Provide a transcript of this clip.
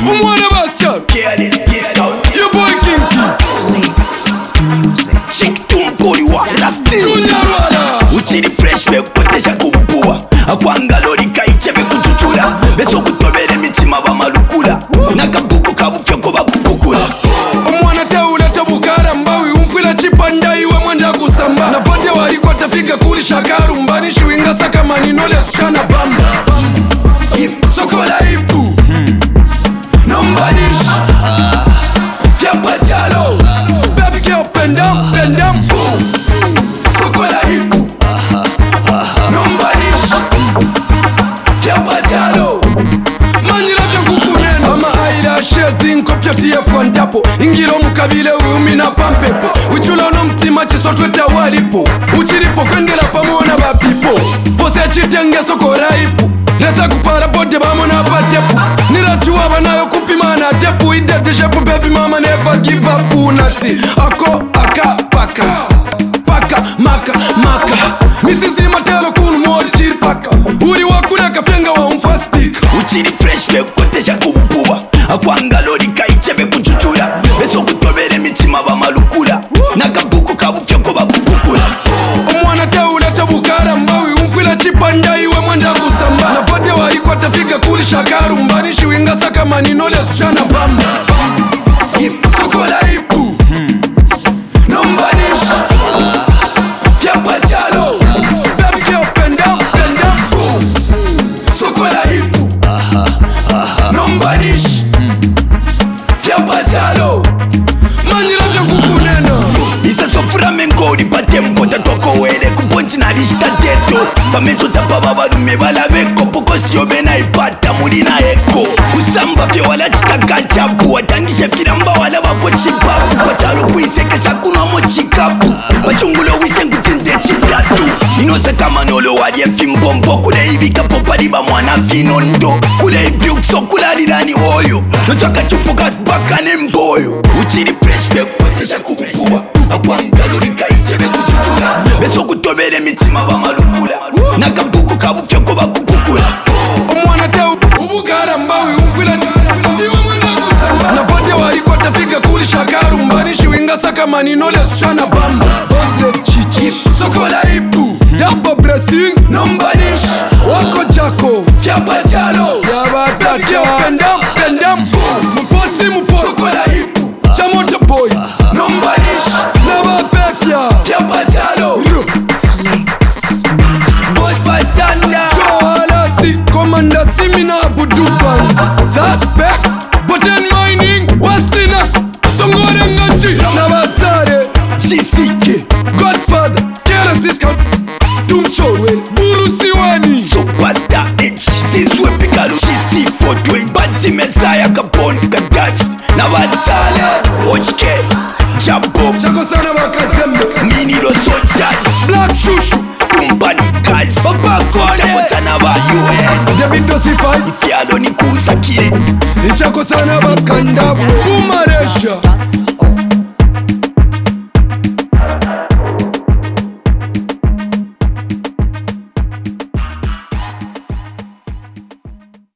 Umwana basha Careless discount. Your boy Kinky Flix Music. Chicks tumpoli wa rastil. Tunyarwara Uchiri fresh be kutesha kubua. Akwanga lori kaichebe kuchuchula. Beso kutobele mitima bamalukula. Nakabuku kabufya ko bakubukula. Umwana teule tabukara mbawi umfila chipanda iwe mwanda kusamba. Na pande wari kwa tafika kuli shakaru mbani shuinga saka maninole sushana bamba. Sokola ipu Nombanish Fiapa chalo Baby girl bend down boom. Sokola ipu Nombanish Fiapa chalo Manjira vya kukunena Mama aida shezi nkopyo TF1 dapo Ingiro mukabile uumina pampepo Uchula uno mtima chiso tweta walipo Uchiripo kwendela pamuona bapipo Pose chitenge sokora ipu Reza kupala bode bamuna batepu Nirachuwa banayo kupimana tepu Idete shepu baby mama never give up unati Ako, aka, paka Paka, maka, maka Misisi matelo kunu mori chiri paka Uri wakule kafenga wa umfastika Uchiri fresh be kutesha kubua. Akwanga lori kaichebe kuchuchula. Beso kutobele mitima bamalukula. Nakabuku kabufya ko bakubukula. Umwana teule tabukara mbawi umfila chipanda iwe mwanda kusamba. Na pande wari kwa tafika kuli shakaru mbani shuinga saka maninole sushana bamba. Sokola ipu Nombanish Fiapa chalo Baby girl bend down boom. Sokola ipu Nombanish Fiapa chalo Manjira vya kukunena Isa sofura menkodi patempo tatoko wele kuponti na lista teto. Pameso tapaba balume balabeko poko siyo bena ipata mulina eko. Usamba fye wala chitaka chapu watandishe filamba wala wako chipafu. Pachalo kuiseke shakuna mo chikapu. Machungulo wisengu tinte chitatu. Inose kama nolo wadye fimbombo. Kule ibika popadiba mwana finondo. Kule ibiukso kula lilani oyo. Nochaka chupuka bakane mboyo. Uchiri fresh be kutesha kubupua. Akwanga lori kaichebe kuchuchula. Beso kutobele mitima bamalukula. Nakabuku kabufya ko bakubukula. Umwana teu ubukara mbawi umfila iwe mwenda kusamba. Na pande wari kwa tafika kuli shakaru mbani shuinga saka maninole sushana bamba. Osle chichi Sokola ipu Dapa pressing Nombanish Wako chako Fiapa chalo Yaba baby bend down boom. Muposi Sokola ipu Chamoto boys Nombanish Naba besya Fiapa chalo Flix Music. Boys bajanda. Joala si Commander Simina Abudu Banz Suspect Button mining Wasina Songore ngachi Nabasare Shisike Godfather Careless discount Tumchorwe Burusiwani Superstar H Sizwe Pikalo Shisi 420 Basti Messiah Capone Kagaji Nabasale HK Jabo Chako sana wakazembe Miniro Soldiers Black Shushu Tumbani Guys Papa Kone Chako sana ba UN David Dosify Fialo ni kusakire Ichako sana wakanda Umare